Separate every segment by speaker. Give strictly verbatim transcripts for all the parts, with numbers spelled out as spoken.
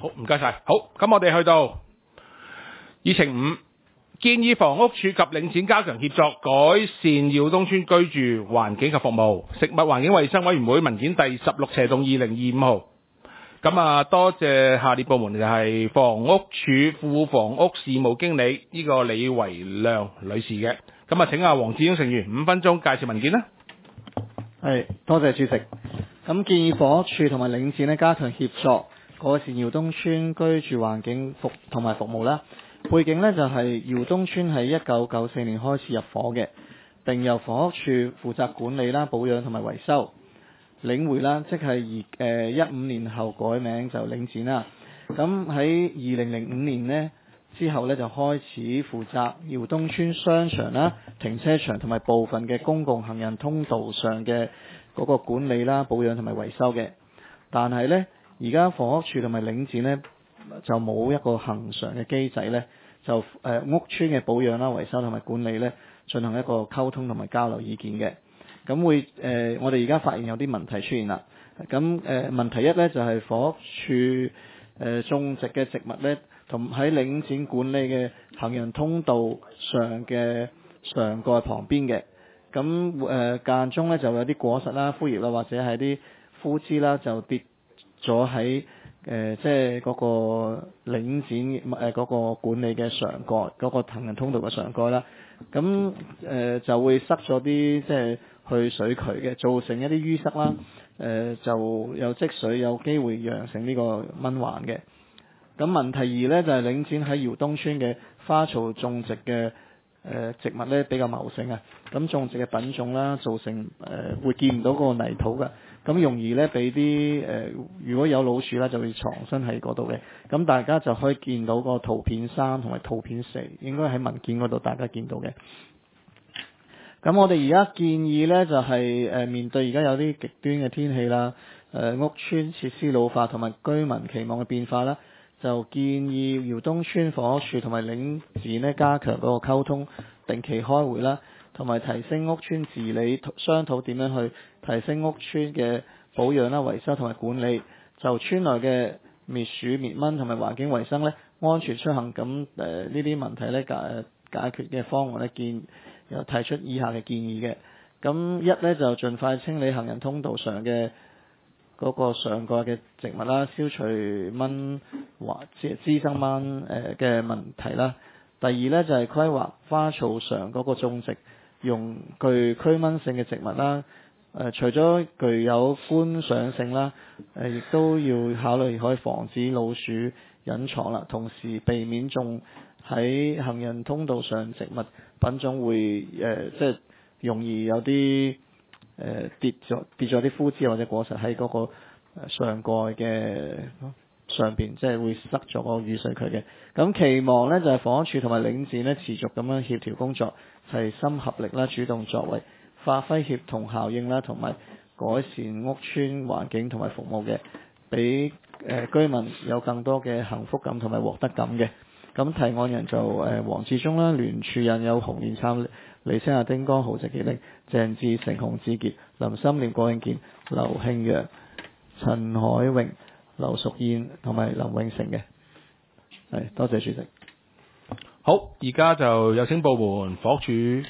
Speaker 1: 好，唔該晒。好，咁我哋去到議程五，建議房屋署及領展加強協作，改善耀東村居住環境及服務。食物環境衛生委員會文件第十六斜動二零二五號。咁啊，多謝下列部門，就係房屋署副房屋事務經理呢、這個李維亮女士嘅。咁啊，請阿黃志英成員五分鐘介紹文件啦。
Speaker 2: 係，多謝主席。咁建議房屋署同埋領展咧加強協作，改善耀東村居住環境服同埋服務啦。背景呢就係耀東村喺一九九四年開始入伙嘅，並由房屋署負責管理啦、保養同埋維修。領匯啦，即係二誒一五年後改名就領展啦。咁喺二零零五年呢之後呢，就開始負責耀東村商場啦、停車場同埋部分嘅公共行人通道上嘅嗰個管理啦、保養同埋維修嘅。但係呢，而家房屋署同埋領展呢，就冇一個恆常嘅機制呢，就誒、呃、屋邨嘅保養啦、維修同埋管理呢，進行一個溝通同埋交流意見嘅。咁會誒、呃，我哋而家發現有啲問題出現啦。咁誒、呃、問題一咧就係、是、房屋署誒、呃、種植嘅植物咧，同喺領展管理嘅行人通道上嘅上蓋旁邊嘅。咁誒間中咧就有啲果實啦、枯葉啦，或者係啲枯枝啦，就跌咗喺誒即係嗰個領展誒嗰、呃那個管理嘅上蓋，嗰、那個行人通道嘅上蓋啦。咁誒、呃、就會塞咗啲即係去水渠嘅，造成一啲淤塞啦。誒、呃、就有積水，有機會釀成呢個蚊患嘅。咁問題二呢，就係、是、領展喺耀東村嘅花草種植嘅誒、呃、植物呢比較茂盛啊。咁種植嘅品種啦，造成誒、呃、會見唔到個泥土嘅，咁容易呢俾啲誒如果有老鼠啦，就會藏身喺嗰度嘅。咁大家就可以見到個圖片三同埋圖片四，應該喺文件嗰度大家見到嘅。咁我哋而家建議呢，就係、是、誒面對而家有啲極端嘅天氣啦，誒、呃、屋邨設施老化同埋居民期望嘅變化啦，就建議耀東村房屋署同埋領展呢加強嗰個溝通，定期開會啦，同埋提升屋邨治理，商討點樣去提升屋邨嘅保養啦、維修同埋管理，就村內嘅滅鼠滅蚊同埋環境衛生呢，安全出行咁誒呢啲問題呢解解決嘅方案呢，建又提出以下嘅建議嘅。咁一呢，就盡快清理行人通道上嘅嗰個上蓋嘅植物啦，消除蚊或滋滋生蚊誒嘅問題啦。第二呢，就係、是、規劃花草上嗰個種植，用具驅蚊性嘅植物啦。誒、呃，除咗具有觀賞性啦，誒、呃，亦都要考慮可以防止老鼠隱藏啦，同時避免種喺行人通道上植物品種會誒、呃，即係容易有啲誒、呃、跌咗跌咗啲枯枝或者果實喺嗰個上蓋嘅上邊，即係會塞咗個雨水渠嘅。咁期望呢，就係、是、房屋署同埋領展呢持續咁樣協調工作，齊心合力啦，主動作為，發揮協同效應啦，同埋改善屋邨環境同埋服務嘅，俾誒居民有更多嘅幸福感同埋獲得感嘅。咁提案人就誒黃志忠啦，聯署人有洪連參、李星亞、丁江、豪直傑、鄭志成、洪志傑、林心念、郭永健、劉慶陽、陳海榮、劉淑燕同埋林永成嘅。係，多謝主席。
Speaker 1: 好，而家就有請部門房屋署。
Speaker 3: 誒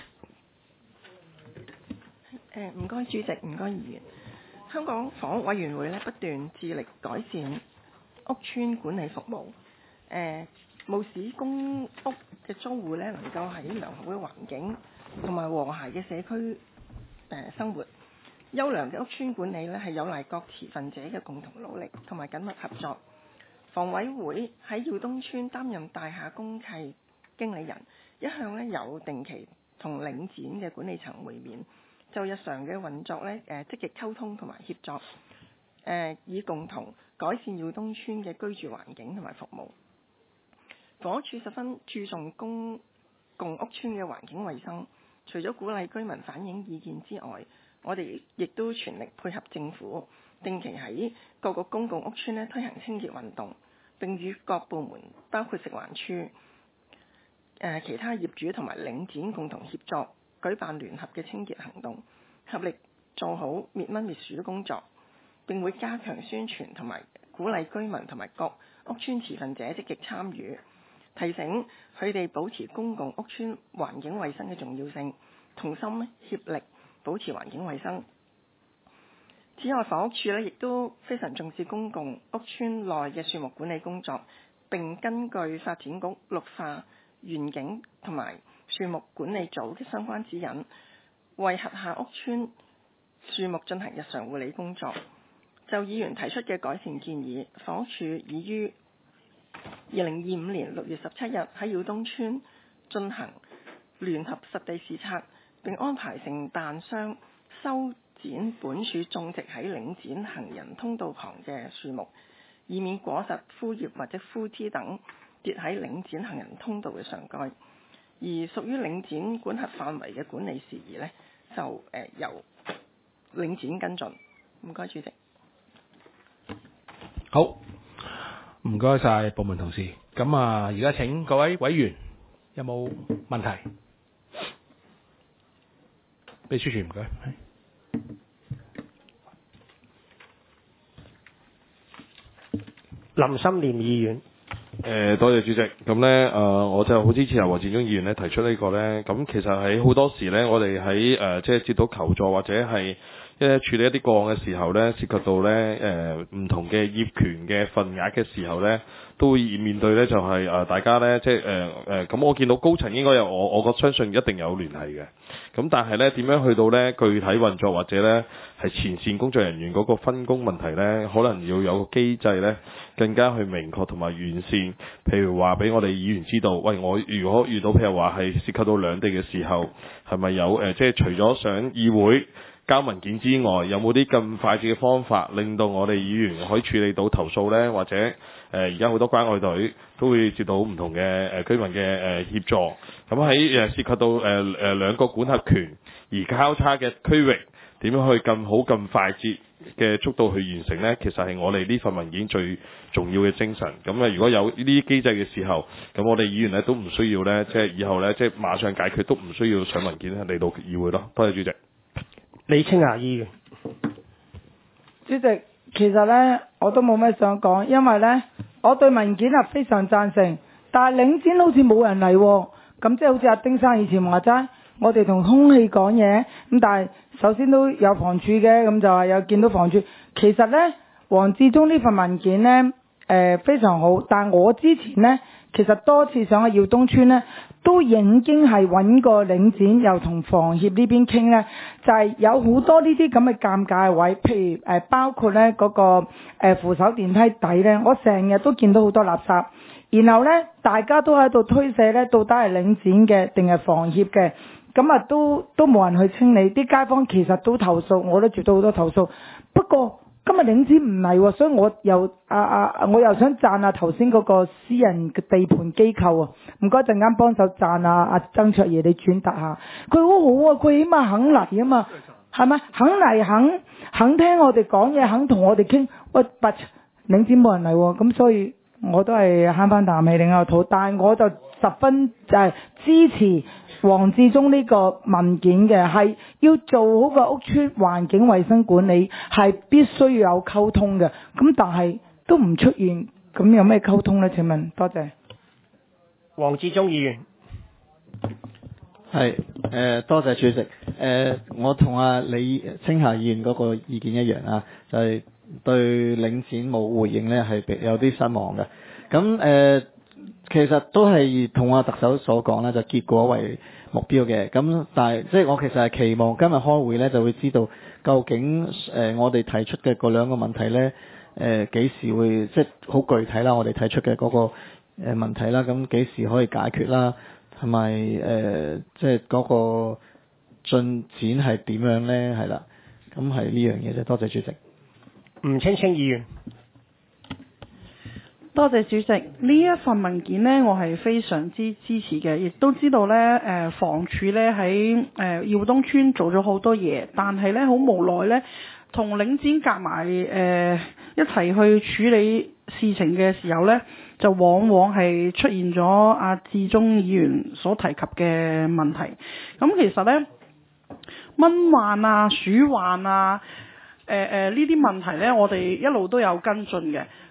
Speaker 3: 唔該主席，唔該議員。香港房屋委員會咧不斷致力改善屋邨管理服務，誒、呃，務使公屋嘅租戶咧能夠喺良好嘅環境同埋和諧嘅社區誒、呃、生活。優良嘅屋邨管理咧係有賴各持份者嘅共同努力同埋緊密合作。房委會喺耀東邨擔任大廈公契經理人，一向咧有定期同領展嘅管理層會面，就日常嘅運作咧誒積極溝通同埋協作，誒、呃、以共同改善耀東邨嘅居住環境同埋服務。房屋署十分注重公共屋邨嘅環境衛生，除咗鼓勵居民反映意見之外，我哋亦都全力配合政府，定期喺各個公共屋邨咧推行清潔運動，並與各部門包括食環署、誒、呃、其他業主同埋領展共同協作，舉辦聯合嘅清潔行動，合力做好滅蚊滅鼠工作，並會加強宣傳同埋鼓勵居民同埋各屋邨持份者積極參與，提醒佢哋保持公共屋邨環境衛生嘅重要性，同心協力保持環境衛生。此外，房屋署咧亦都非常重視公共屋邨內嘅樹木管理工作，並根據發展局綠化園景同埋樹木管理組嘅相關指引，為轄下屋邨樹木進行日常護理工作。就議員提出嘅改善建議，房屋署已於二零二五年六月十七日喺耀東邨進行聯合實地視察，並安排承辦商修剪本署種植喺領展行人通道旁嘅樹木，以免果實、枯葉或者枯枝等跌喺領展行人通道嘅上蓋。而屬於領展管轄範圍嘅管理事宜呢，就誒、呃、由領展跟進。唔該，主席。
Speaker 1: 好，唔該晒部門同事。咁啊，而家請各位委員有冇問題？秘書處唔該。
Speaker 4: 林心廉議員。
Speaker 5: 誒、呃，多謝主席。咁咧，誒、呃，我就好支持阿黃志忠議員咧提出呢個咧。咁其實喺好多時咧，我哋喺誒即係接到求助或者係一處理一啲個案嘅時候咧，涉及到咧誒唔同嘅業權嘅份額嘅時候咧，都會面對咧就係、是、誒、呃、大家咧即係誒誒，咁、呃呃、我見到高層應該有我我覺相信一定有聯繫嘅。咁但係咧點樣去到咧具體運作或者咧係前線工作人員嗰個分工問題咧，可能要有個機制咧更加去明確同埋完善。譬如話俾我哋議員知道，喂，我如果遇到譬如話係涉及到兩地嘅時候，係咪有誒、呃、即係除咗上議會交文件之外，有冇啲咁快捷嘅方法，令到我哋議員可以處理到投訴呢？或者誒而家好多關愛隊都會接到唔同嘅誒、呃、居民嘅誒、呃、協助。咁喺誒涉及到誒誒、呃、兩個管轄權而交叉嘅區域，點樣去咁好咁快捷嘅速度去完成呢？其實係我哋呢份文件最重要嘅精神。咁啊，如果有呢啲機制嘅時候，咁我哋議員咧都唔需要咧，即係以後咧，即係馬上解決都唔需要上文件嚟到議會咯。多謝主席。
Speaker 4: 李青霞議員。
Speaker 6: 主席，其實咧我都冇咩想講，因為咧我對文件係非常贊成，但係領展好似冇人嚟喎，咁即係好似阿丁生以前話齋，我哋同空氣講嘢，咁但係首先都有房署嘅，咁就話有見到房署。其實咧黃志忠呢份文件咧誒、呃、非常好，但我之前咧其實多次上去耀東邨咧，都已經係揾過領展，又同房協呢邊傾咧，就係、是、有好多呢啲咁嘅尷尬位，譬如誒、呃、包括咧嗰、那個誒、呃、扶手電梯底咧，我成日都見到好多垃圾，然後咧大家都喺度推卸咧，到底係領展嘅定係房協嘅，咁啊都都冇人去清理，啲街坊其實都投訴，我都接到好多投訴，不過今日領展唔嚟喎，所以我又啊啊，我又想讚下頭先嗰個私人嘅地盤機構啊，唔該陣間幫手讚啊阿曾卓爺，你轉達下，佢好好啊，佢起碼肯嚟啊嘛，係咪？肯嚟肯肯聽我哋講嘢，肯同我哋傾，喂，不領展冇人嚟喎，咁所以我都係慳翻啖氣另一個肚，但係我就十分就係支持黃志忠呢個文件嘅，係要做好個屋邨環境衛生管理，係必須要有溝通嘅。咁但係都唔出現，咁有咩溝通呢？請問，多謝。
Speaker 4: 黃志忠議員。
Speaker 2: 係誒、呃，多謝主席。誒、呃，我同阿李青霞議員嗰個意見一樣啊，就係、是、對領展冇回應呢係有啲失望嘅。咁誒。呃其實都係同阿特首所講咧，就結果為目標嘅。咁但係即係我其實係期望今日開會咧，就會知道究竟誒、呃、我哋提出嘅嗰兩個問題咧，誒、呃、幾時會即係好具體啦。我哋提出嘅嗰個誒問題啦，咁幾時可以解決啦？同埋誒即係嗰個進展係點樣咧？係啦，咁係呢樣嘢啫。多謝主席。
Speaker 4: 吳青青議員。
Speaker 7: 多謝主席，呢一份文件呢，我係非常之支持嘅，亦都知道呢，誒、呃、房署呢喺誒耀東邨做咗好多嘢，但係呢，好無奈呢，同領展夾埋誒一齊去處理事情嘅時候呢，就往往係出現咗阿志忠議員所提及嘅問題。咁其實呢，蚊患啊、鼠患啊，誒誒呢啲問題呢，我哋一路都有跟進嘅。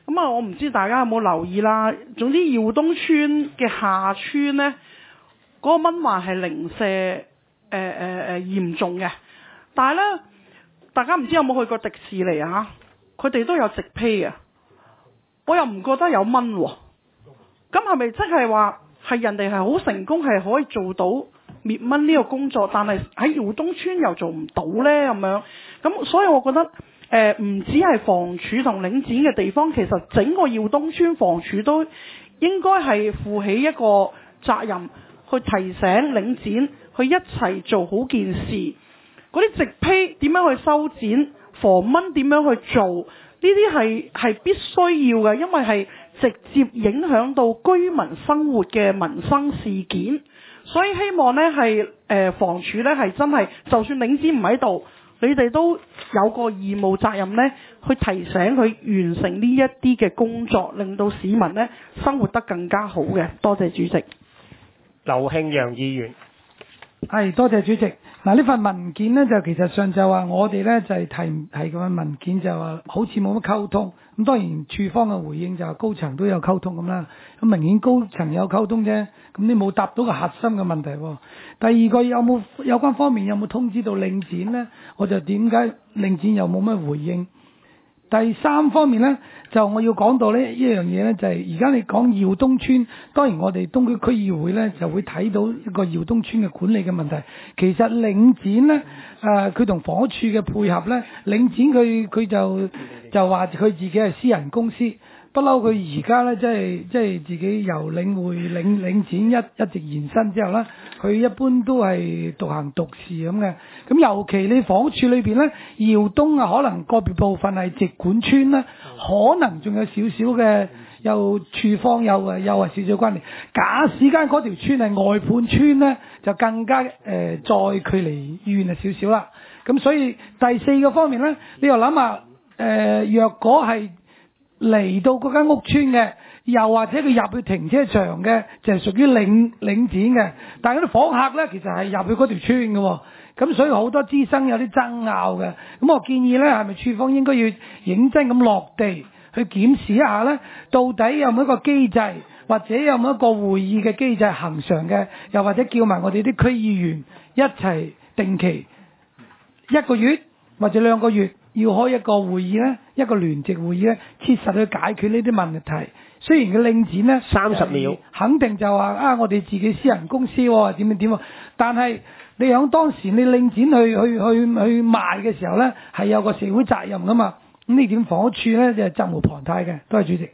Speaker 7: 咁啊，我唔知大家有冇留意啦。總之耀東村嘅下村呢，嗰、那個蚊患係零舍誒誒誒嚴重嘅。但係呢，大家唔知有冇去過迪士尼啊？佢哋都有植被啊，我又唔覺得有蚊喎。咁係咪即係話係人哋係好成功係可以做到滅蚊呢個工作，但係喺耀東村又做唔到呢？咁樣？咁所以我覺得。誒、呃、唔止係房署同領展嘅地方，其實整個耀東村房署都應該係負起一個責任，去提醒領展，去一齊做好件事。嗰啲植被點樣去修剪，防蚊點樣去做，呢啲係係必須要嘅，因為係直接影響到居民生活嘅民生事件。所以希望呢係誒房署呢係真係，就算領展唔喺度。你哋都有個義務責任呢，去提醒佢完成呢一啲嘅工作，令到市民呢生活得更加好嘅。多謝主席。
Speaker 4: 劉慶陽議員。
Speaker 6: 係，多謝主席。嗱，呢份文件呢，就其實上就話我哋呢就係、是、提提咁嘅文件就話好似冇乜溝通。咁當然處方嘅回應就係高層都有溝通咁啦。咁明顯高層有溝通啫。咁你冇答到個核心嘅問題喎。第二個有冇有關方面有冇通知到領展呢？我就點解領展又冇乜回應？第三方面呢，就我要講到呢一樣嘢呢，就係而家你講耀東村，當然我哋東區區議會呢就會睇到一個耀東村嘅管理嘅問題。其實領展呢，誒佢同房屋署嘅配合呢，領展佢佢就就話佢自己係私人公司。不嬲，佢而家咧，即係即係自己由領匯領領展一一直延伸之後咧，佢一般都係獨行獨事咁嘅。咁尤其你房屋署裏邊咧，耀東啊，可能個別部分係直管村咧，可能仲有少少嘅，又處方有誒，又係少少關聯。假使間嗰條村係外判村咧，就更加誒、呃、再距離遠啊少少啦。咁所以第四個方面咧，你又諗下誒，若果係嚟到嗰間屋村嘅，又或者佢入去停車場嘅，就係、是、屬於領領展嘅。但係嗰啲訪客咧，其實係入去嗰條村嘅喎。咁所以好多滋生有啲爭拗嘅。咁我建議咧，係咪處方應該要認真咁落地去檢視一下咧，到底有冇一個機制，或者有冇一個會議嘅機制恆常嘅，又或者叫埋我哋啲區議員一齊定期一個月或者兩個月。要開一個會議咧，一個聯席會議咧，切實去解決呢啲問題。雖然個領展咧，
Speaker 4: 三十秒，
Speaker 6: 肯定就話啊，我哋自己私人公司喎，點點點喎。但係你響當時你領展去去去去賣嘅時候咧，係有個社會責任噶嘛。咁呢點房屋處咧就係責無旁貸嘅。多謝主席。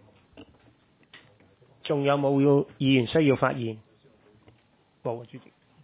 Speaker 4: 仲有冇要議員需要發言？冇，主席。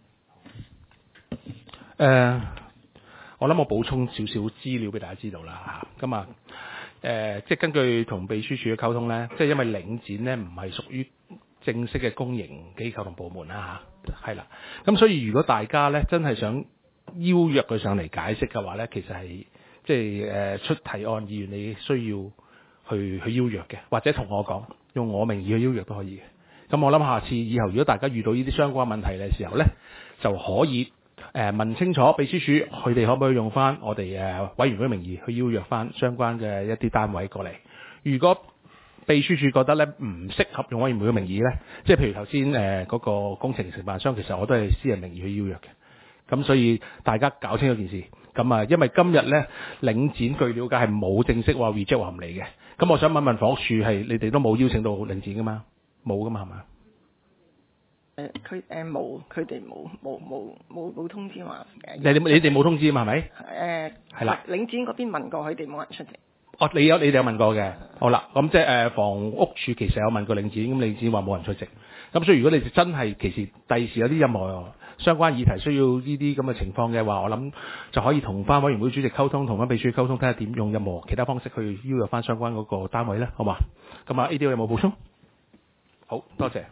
Speaker 1: 誒、uh。我諗我補充少少資料俾大家知道啦嚇，咁啊誒，即係根據同秘書處嘅溝通咧，即係因為領展咧唔係屬於正式嘅公營機構同部門啦嚇，係啦，咁所以如果大家咧真係想邀約佢上嚟解釋嘅話咧，其實係即係誒出提案議員你需要去去邀約嘅，或者同我講用我名義去邀約都可以嘅。咁我諗下次以後如果大家遇到呢啲相關問題嘅時候咧，就可以。誒、呃、問清楚秘書處，佢哋可唔可以用翻我哋誒、呃、委員會名義去邀約翻相關嘅一啲單位過嚟？如果秘書處覺得咧唔適合用委員會嘅名義咧，即係譬如頭先誒嗰個工程承辦商，其實我都係私人名義去邀約嘅。咁所以大家搞清楚件事。咁啊，因為今日咧領展據了解係冇正式話 reject 話唔嚟嘅。咁我想問問房屋處係你哋都冇邀請到領展噶嘛？冇噶嘛係嘛？
Speaker 3: 誒佢誒冇，佢哋冇冇冇冇冇通知話誒。
Speaker 1: 你你哋冇通知嘛？係咪？
Speaker 3: 誒
Speaker 1: 係啦。
Speaker 3: 領展嗰邊問過，佢哋冇人出席。
Speaker 1: 哦，你有你哋有問過嘅。好啦，咁即係誒房屋處其實有問過領展，咁領展話冇人出席。咁所以如果你哋真係其實第時有啲任何相關議題需要呢啲咁嘅情況嘅話，我諗就可以同翻委員會主席溝通，同翻秘書溝通，睇下點用任何其他方式去邀約翻相關嗰個單位咧，好嘛？咁啊 A D O 有冇補充？好多謝。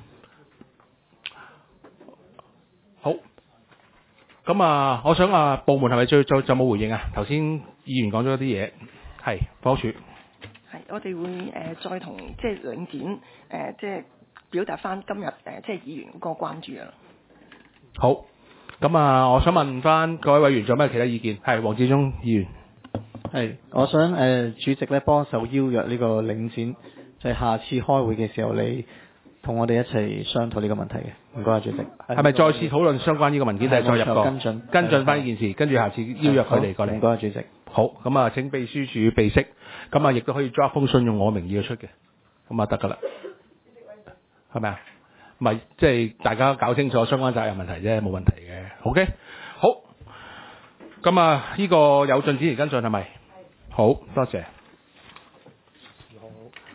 Speaker 1: 好，咁啊，我想啊，部門係咪再再就冇回應啊？頭先議員講咗一啲嘢，係房屋署。
Speaker 3: 係，我哋會誒、呃、再同即係領展誒、呃、即係表達翻今日誒、呃、即係議員嗰個關注啊。
Speaker 1: 好，咁啊，我想問翻各位委員，仲有咩其他意見？係黃志忠議員。
Speaker 2: 係，我想誒、呃、主席咧幫手邀約呢個領展，就係、是、下次開會嘅時候，你同我哋一齊商討呢個問題嘅。唔該，主席。
Speaker 1: 係咪再次討論相關呢個文件，定係再入個
Speaker 2: 跟進
Speaker 1: 跟進翻呢件事，跟住下次邀約佢哋過嚟？
Speaker 2: 唔該，主席。
Speaker 1: 好，咁啊請秘書處備悉，咁啊亦都可以 draft 封信用我名義去出嘅，咁啊得㗎啦，係咪啊？唔係即係大家搞清楚相關責任問題啫，冇問題嘅。OK， 好，咁啊呢個有進展而跟進係咪？好多謝。